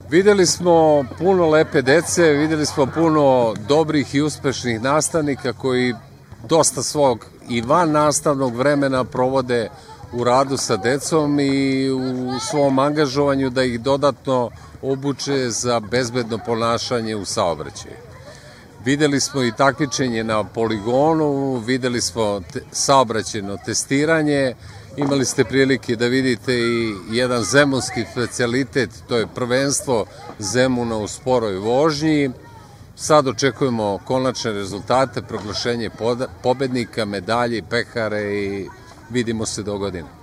Videli smo puno lepe dece, videli smo puno dobrih i uspešnih nastavnika koji dosta svog i van nastavnog vremena provode u radu sa decom i u svom angažovanju da ih dodatno obuče za bezbedno ponašanje u saobraćaju. Videli smo i takmičenje na poligonu, videli smo saobraćajno testiranje, imali ste prilike da vidite i jedan zemunski specijalitet, to je prvenstvo Zemuna u sporoj vožnji. Sad očekujemo konačne rezultate, proglašenje pobednika, medalje, pehare i vidimo se do godine.